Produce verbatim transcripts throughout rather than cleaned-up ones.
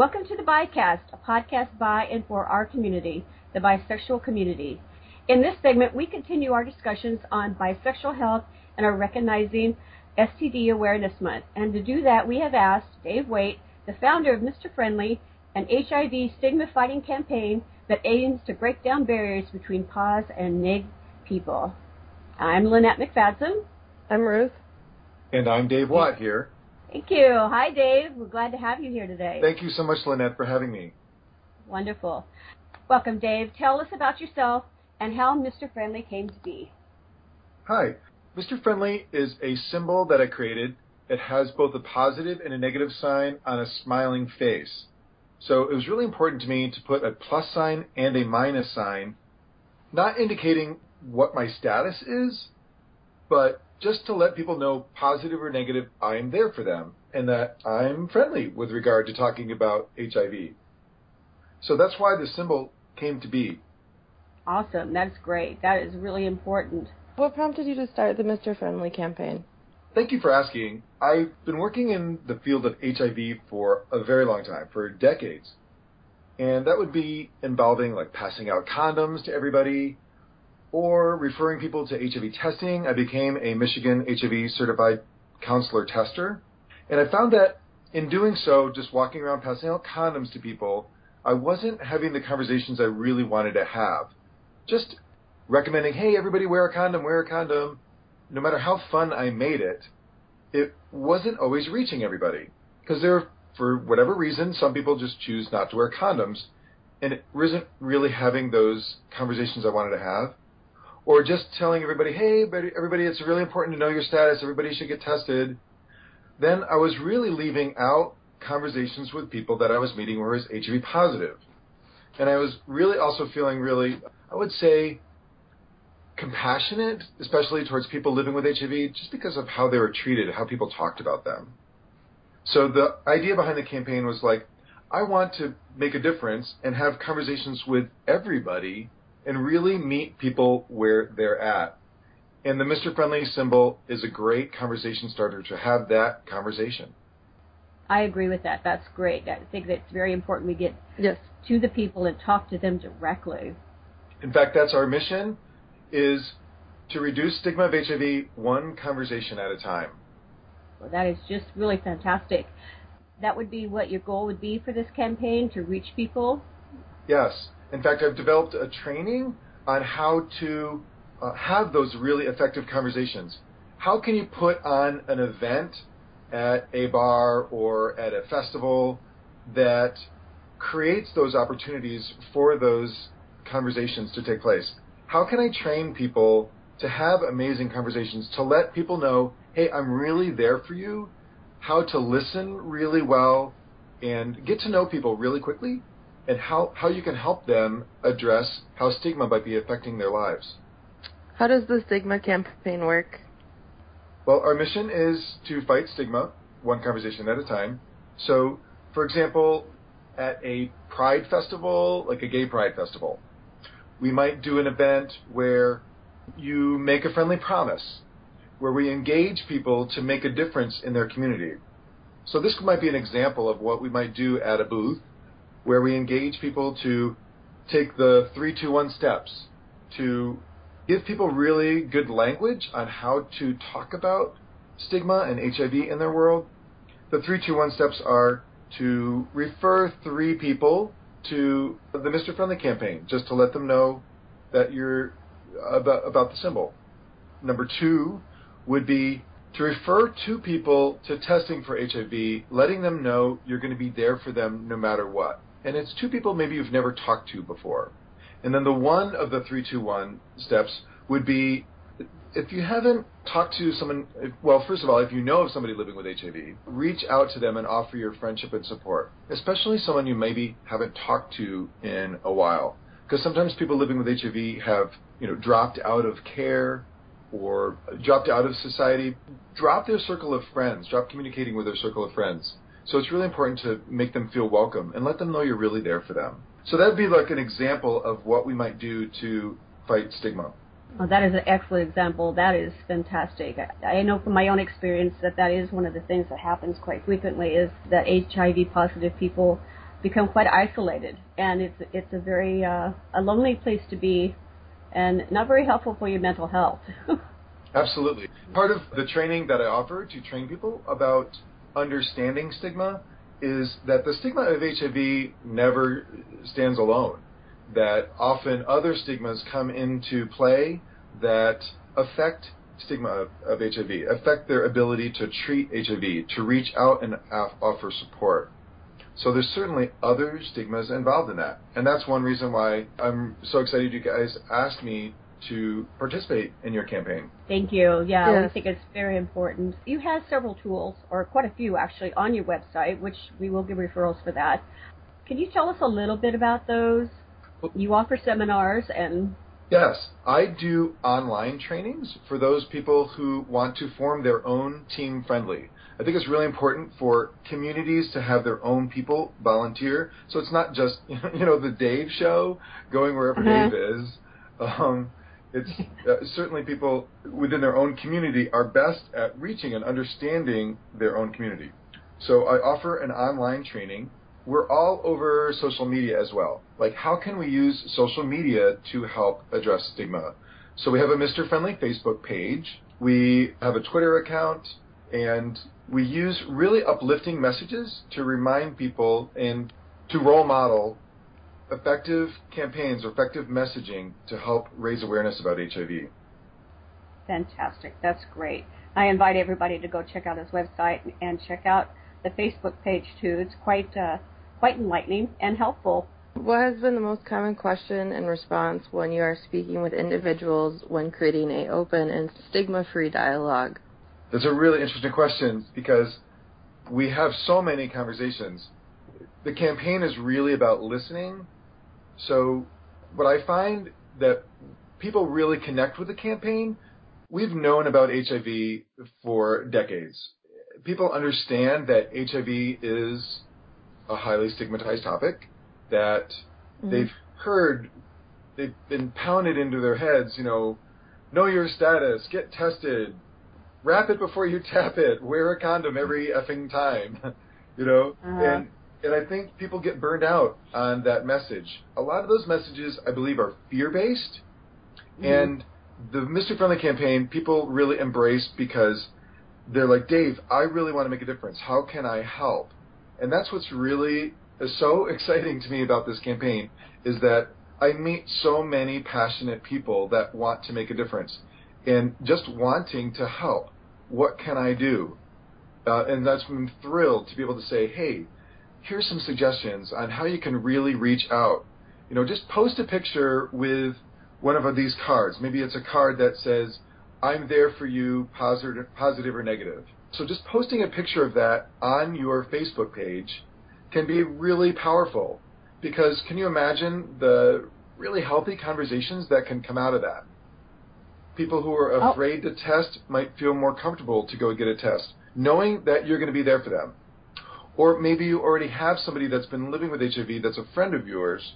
Welcome to the BiCast, a podcast by and for our community, the bisexual community. In this segment, we continue our discussions on bisexual health and are recognizing S T D Awareness Month. And to do that, we have asked Dave Waite, the founder of Mister Friendly, an H I V stigma-fighting campaign that aims to break down barriers between pos and neg people. I'm Lynette McFadden. I'm Ruth. And I'm Dave Watt here. Thank you. Hi, Dave. We're glad to have you here today. Thank you so much, Lynette, for having me. Wonderful. Welcome, Dave. Tell us about yourself and how Mister Friendly came to be. Hi. Mister Friendly is a symbol that I created. It has both a positive and a negative sign on a smiling face. So it was really important to me to put a plus sign and a minus sign, not indicating what my status is, but just to let people know, positive or negative, I am there for them, and that I'm friendly with regard to talking about H I V. So that's why the symbol came to be. Awesome. That's great. That is really important. What prompted you to start the Mister Friendly campaign? Thank you for asking. I've been working in the field of H I V for a very long time, for decades. And that would be involving like passing out condoms to everybody, or referring people to H I V testing. I became a Michigan H I V certified counselor tester. And I found that in doing so, just walking around passing out condoms to people, I wasn't having the conversations I really wanted to have. Just recommending, hey, everybody wear a condom, wear a condom. No matter how fun I made it, it wasn't always reaching everybody. Because there, for whatever reason, some people just choose not to wear condoms. And it wasn't really having those conversations I wanted to have. Or just telling everybody, hey, everybody, it's really important to know your status. Everybody should get tested. Then I was really leaving out conversations with people that I was meeting who was H I V positive. And I was really also feeling really, I would say, compassionate, especially towards people living with H I V, just because of how they were treated, how people talked about them. So the idea behind the campaign was like, I want to make a difference and have conversations with everybody and really meet people where they're at. And the Mister Friendly symbol is a great conversation starter to have that conversation. I agree with that. That's great. I think that it's very important we get yes. to the people and talk to them directly. In fact, that's our mission, is to reduce stigma of H I V one conversation at a time. Well, that is just really fantastic. That would be what your goal would be for this campaign, to reach people? Yes. In fact, I've developed a training on how to uh, have those really effective conversations. How can you put on an event at a bar or at a festival that creates those opportunities for those conversations to take place? How can I train people to have amazing conversations, to let people know, hey, I'm really there for you, how to listen really well, and get to know people really quickly, and how, how you can help them address how stigma might be affecting their lives. How does the stigma campaign work? Well, our mission is to fight stigma, one conversation at a time. So, for example, at a pride festival, like a gay pride festival, we might do an event where you make a friendly promise, where we engage people to make a difference in their community. So this might be an example of what we might do at a booth, where we engage people to take the three two one steps, to give people really good language on how to talk about stigma and H I V in their world. The three two one steps are to refer three people to the Mister Friendly campaign, just to let them know that you're about, about the symbol. Number two would be to refer two people to testing for H I V, letting them know you're going to be there for them no matter what. And it's two people maybe you've never talked to before. And then the one of the three two one steps would be, if you haven't talked to someone, well, first of all, if you know of somebody living with H I V, reach out to them and offer your friendship and support, especially someone you maybe haven't talked to in a while. Because sometimes people living with H I V have, you know, dropped out of care or dropped out of society, drop their circle of friends, drop communicating with their circle of friends. So it's really important to make them feel welcome and let them know you're really there for them. So that would be like an example of what we might do to fight stigma. Oh, that is an excellent example. That is fantastic. I know from my own experience that that is one of the things that happens quite frequently, is that H I V positive people become quite isolated, and it's it's a very uh, a lonely place to be, and not very helpful for your mental health. Absolutely. Part of the training that I offer to train people about understanding stigma is that the stigma of H I V never stands alone, that often other stigmas come into play that affect stigma of, of H I V, affect their ability to treat H I V, to reach out and offer support. So there's certainly other stigmas involved in that. And that's one reason why I'm so excited you guys asked me to participate in your campaign. Thank you. Yeah, Yes. we think it's very important. You have several tools, or quite a few actually, on your website, which we will give referrals for that. Can you tell us a little bit about those? You offer seminars and... Yes, I do online trainings for those people who want to form their own team friendly. I think it's really important for communities to have their own people volunteer. So it's not just, you know, the Dave show going wherever Uh-huh. Dave is. Um, it's uh, certainly people within their own community are best at reaching and understanding their own community. So I offer an online training. We're all over social media as well. Like, how can we use social media to help address stigma? So we have a Mister Friendly Facebook page. We have a Twitter account. And we use really uplifting messages to remind people and to role model effective campaigns or effective messaging to help raise awareness about H I V. Fantastic. That's great. I invite everybody to go check out his website and check out the Facebook page, too. It's quite uh, quite enlightening and helpful. What has been the most common question and response when you are speaking with individuals when creating an open and stigma-free dialogue? That's a really interesting question because we have so many conversations. The campaign is really about listening. So what I find that people really connect with the campaign, we've known about H I V for decades. People understand that H I V is a highly stigmatized topic, that mm-hmm. they've heard, they've been pounded into their heads, you know, know your status, get tested, wrap it before you tap it, wear a condom every effing time, you know? Uh-huh. And and I think people get burned out on that message. A lot of those messages, I believe, are fear-based. Mm-hmm. And the Mister Friendly campaign, people really embrace because they're like, Dave, I really want to make a difference. How can I help? And that's what's really is so exciting to me about this campaign is that I meet so many passionate people that want to make a difference. And just wanting to help. What can I do? Uh, and that's been thrilled to be able to say, hey, here's some suggestions on how you can really reach out. You know, just post a picture with one of these cards. Maybe it's a card that says, I'm there for you, positive, positive or negative. So just posting a picture of that on your Facebook page can be really powerful because can you imagine the really healthy conversations that can come out of that? People who are afraid oh. to test might feel more comfortable to go get a test, knowing that you're going to be there for them. Or maybe you already have somebody that's been living with H I V that's a friend of yours,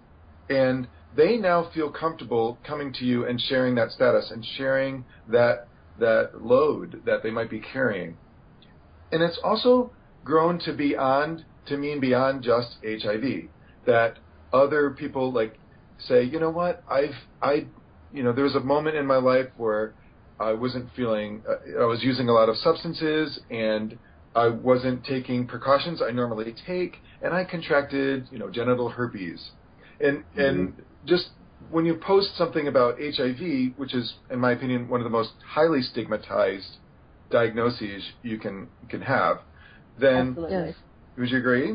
and they now feel comfortable coming to you and sharing that status and sharing that that load that they might be carrying. And it's also grown to beyond to mean beyond just H I V, that other people like say, you know what, I've I you know, there was a moment in my life where I wasn't feeling, uh, I was using a lot of substances and I wasn't taking precautions I normally take, and I contracted, you know, genital herpes. And mm-hmm. and just when you post something about H I V, which is, in my opinion, one of the most highly stigmatized diagnoses you can can have, then Absolutely. Would you agree?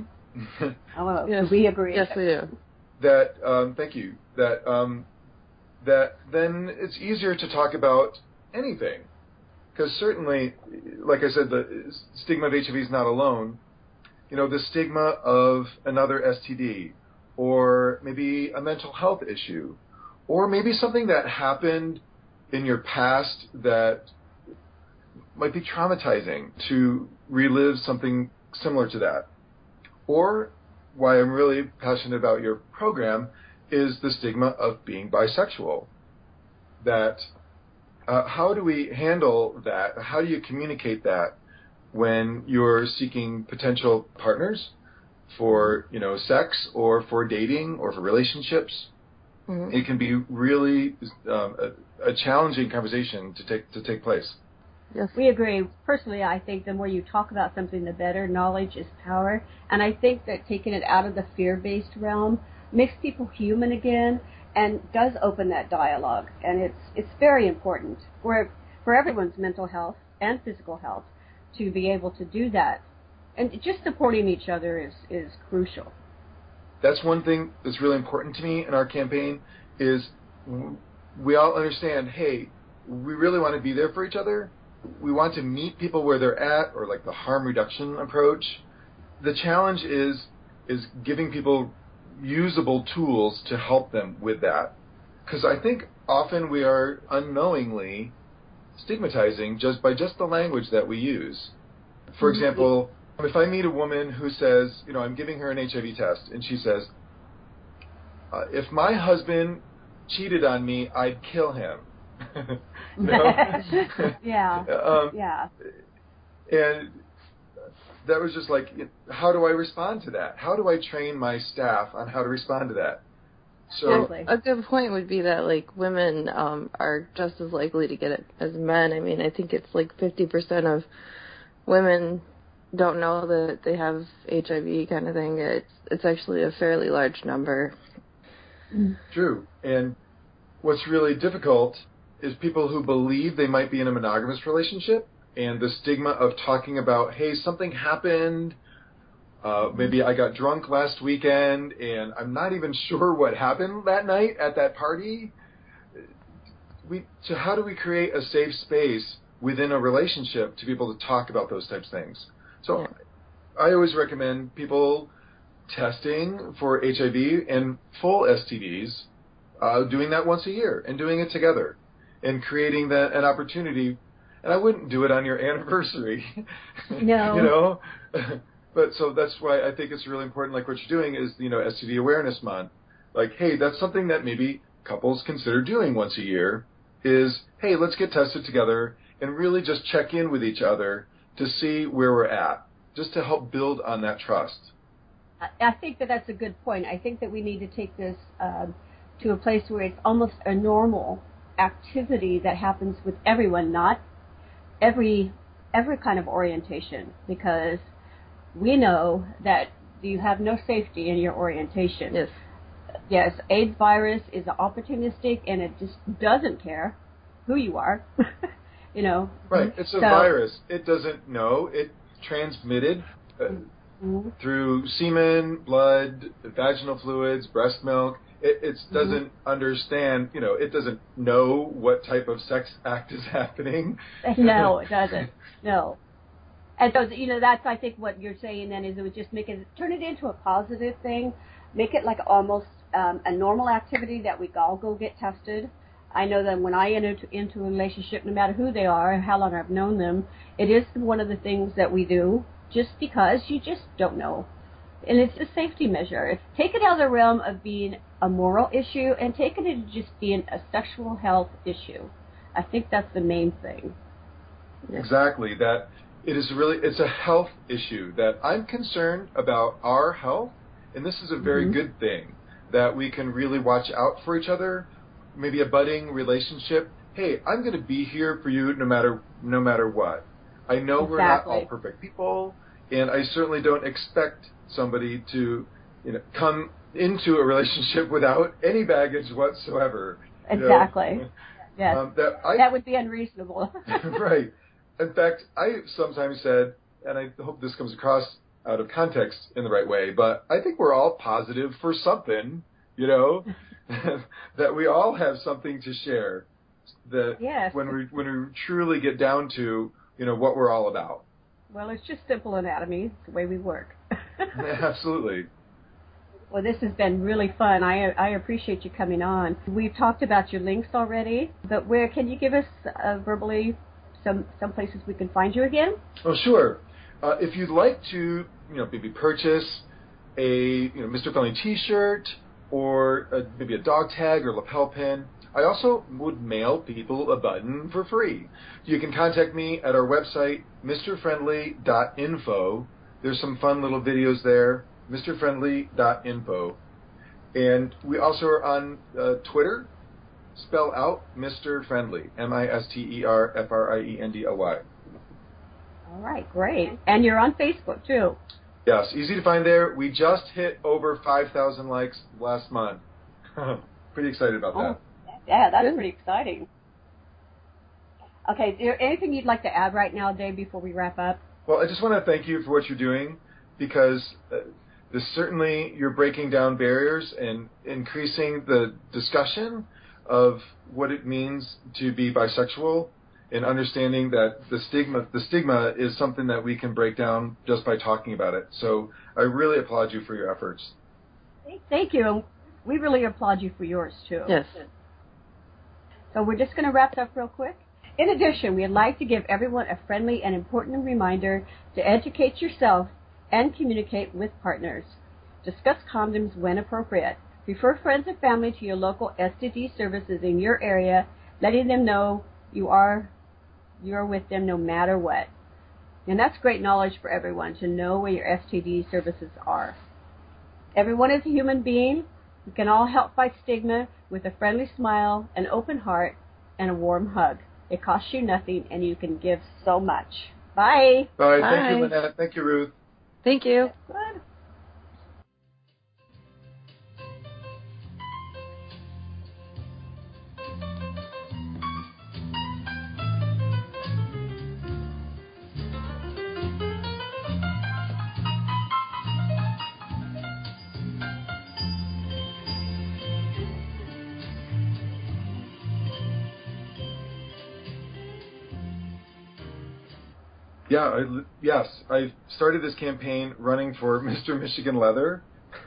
Oh, yes. we agree. Yes, we do. That um, thank you. That um, that then it's easier to talk about anything. Because certainly, like I said, the stigma of H I V is not alone. You know, the stigma of another S T D, or maybe a mental health issue, or maybe something that happened in your past that might be traumatizing to relive something similar to that. Or, why I'm really passionate about your program, is the stigma of being bisexual. That Uh, how do we handle that? How do you communicate that when you're seeking potential partners? for, you know, sex or for dating or for relationships. Mm-hmm. It can be really um, a, a challenging conversation to take to take place. Yes. We agree. Personally, I think the more you talk about something, the better. Knowledge is power. And I think that taking it out of the fear-based realm makes people human again and does open that dialogue. And it's it's very important for, for everyone's mental health and physical health to be able to do that. And just supporting each other is, is crucial. That's one thing that's really important to me in our campaign is we all understand, hey, we really want to be there for each other. We want to meet people where they're at, or like the harm reduction approach. The challenge is is giving people usable tools to help them with that. Because I think often we are unknowingly stigmatizing just by just the language that we use. For mm-hmm. example, if I meet a woman who says, you know, I'm giving her an H I V test, and she says, uh, if my husband cheated on me, I'd kill him. yeah. um, yeah. And that was just like, how do I respond to that? How do I train my staff on how to respond to that? So exactly. A good point would be that like women um, are just as likely to get it as men. I mean, I think it's like fifty percent of women don't know that they have H I V kind of thing. It's it's actually a fairly large number. True. And what's really difficult is people who believe they might be in a monogamous relationship, and the stigma of talking about, hey, something happened, uh, maybe I got drunk last weekend, and I'm not even sure what happened that night at that party. We, so how do we create a safe space within a relationship to be able to talk about those types of things? So yeah. I always recommend people testing for H I V and full S T Ds, uh, doing that once a year and doing it together and creating that an opportunity. And I wouldn't do it on your anniversary. No. You know? But so that's why I think it's really important, like what you're doing is, you know, S T D Awareness Month. Like, hey, that's something that maybe couples consider doing once a year is, hey, let's get tested together and really just check in with each other to see where we're at, just to help build on that trust. I think that that's a good point. I think that we need to take this uh, to a place where it's almost a normal activity that happens with everyone, not every every kind of orientation, because we know that you have no safety in your orientation. Yes. Yes, AIDS virus is opportunistic, and it just doesn't care who you are. You know. Right. It's a so, virus. It doesn't know. It transmitted uh, mm-hmm. through semen, blood, vaginal fluids, breast milk. It it doesn't mm-hmm. understand, you know, it doesn't know what type of sex act is happening. No, it doesn't. No. And so, you know, that's, I think, what you're saying then is it would just make it, turn it into a positive thing, make it like almost um, a normal activity that we all go get tested. I know that when I enter into a relationship, no matter who they are, how long I've known them, it is one of the things that we do just because you just don't know. And it's a safety measure. Take it out of the realm of being a moral issue and take it into just being a sexual health issue. I think that's the main thing. Exactly. That it is really, it's a health issue that I'm concerned about our health, and this is a very mm-hmm. good thing, that we can really watch out for each other, maybe a budding relationship. Hey, I'm going to be here for you no matter no matter what. I know exactly. we're not all perfect people, and I certainly don't expect somebody to, you know, come into a relationship without any baggage whatsoever. Exactly. You know? Yes. Um, that, I, that would be unreasonable. Right. In fact, I sometimes said, and I hope this comes across out of context in the right way, but I think we're all positive for something, you know, that we all have something to share. That yes. when we when we truly get down to, you know, what we're all about. Well, it's just simple anatomy. It's the way we work. Absolutely. Well, this has been really fun. I I appreciate you coming on. We've talked about your links already, but where can you give us uh, verbally some some places we can find you again? Oh, sure. Uh, if you'd like to, you know, maybe purchase a you know Mister Friendly T-shirt or a, maybe a dog tag or lapel pin, I also would mail people a button for free. You can contact me at our website, mister friendly dot info. There's some fun little videos there. mister friendly dot info. And we also are on uh, Twitter. Spell out Mister Friendly, M I S T E R F R I E N D L Y. All right, great. And you're on Facebook, too. Yes, easy to find there. We just hit over five thousand likes last month. Pretty excited about that. Oh, yeah, that's Good. Pretty exciting. Okay, is there anything you'd like to add right now, Dave, before we wrap up? Well, I just want to thank you for what you're doing, because uh, this certainly, you're breaking down barriers and increasing the discussion of what it means to be bisexual, and understanding that the stigma the stigma is something that we can break down just by talking about it. So I really applaud you for your efforts. Thank you. We really applaud you for yours, too. Yes. So we're just going to wrap it up real quick. In addition, we'd like to give everyone a friendly and important reminder to educate yourself and communicate with partners. Discuss condoms when appropriate. Refer friends and family to your local S T D services in your area, letting them know you are you are with them no matter what. And that's great knowledge for everyone, to know where your S T D services are. Everyone is a human being. We can all help fight stigma with a friendly smile, an open heart, and a warm hug. It costs you nothing, and you can give so much. Bye. Bye. Bye. Thank you, Lynette. Thank you, Ruth. Thank you. Good. Yeah, I, yes, I started this campaign running for Mister Michigan Leather.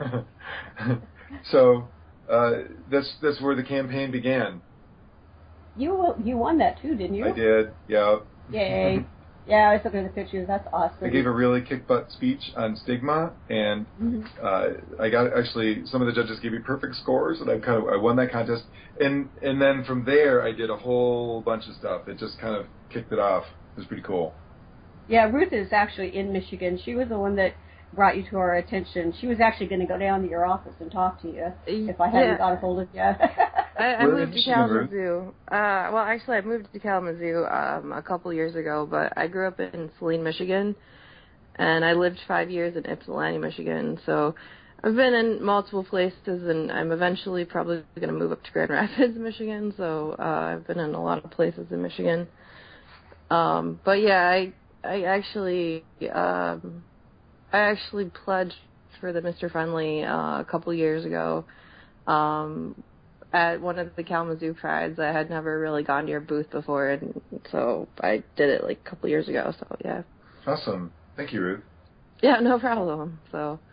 So uh, that's that's where the campaign began. You you won that too, didn't you? I did, yeah. Yay. Yeah, I was looking at the pictures. That's awesome. I gave a really kick-butt speech on stigma, and mm-hmm. uh, I got actually some of the judges gave me perfect scores, and I kind of I won that contest. And and then from there, I did a whole bunch of stuff. It just kind of kicked it off. It was pretty cool. Yeah, Ruth is actually in Michigan. She was the one that brought you to our attention. She was actually going to go down to your office and talk to you if I hadn't yeah. got a hold of you. I, I moved to Kalamazoo. Uh, well, actually, I moved to Kalamazoo um, a couple years ago, but I grew up in Saline, Michigan, and I lived five years in Ypsilanti, Michigan. So I've been in multiple places, and I'm eventually probably going to move up to Grand Rapids, Michigan. So uh, I've been in a lot of places in Michigan. Um, but yeah, I I actually um, I actually pledged for the Mister Friendly uh, a couple years ago. Um, at one of the Kalamazoo prides. I had never really gone to your booth before, and so I did it like a couple years ago. So yeah. Awesome. Thank you, Ruth. Yeah, no problem. So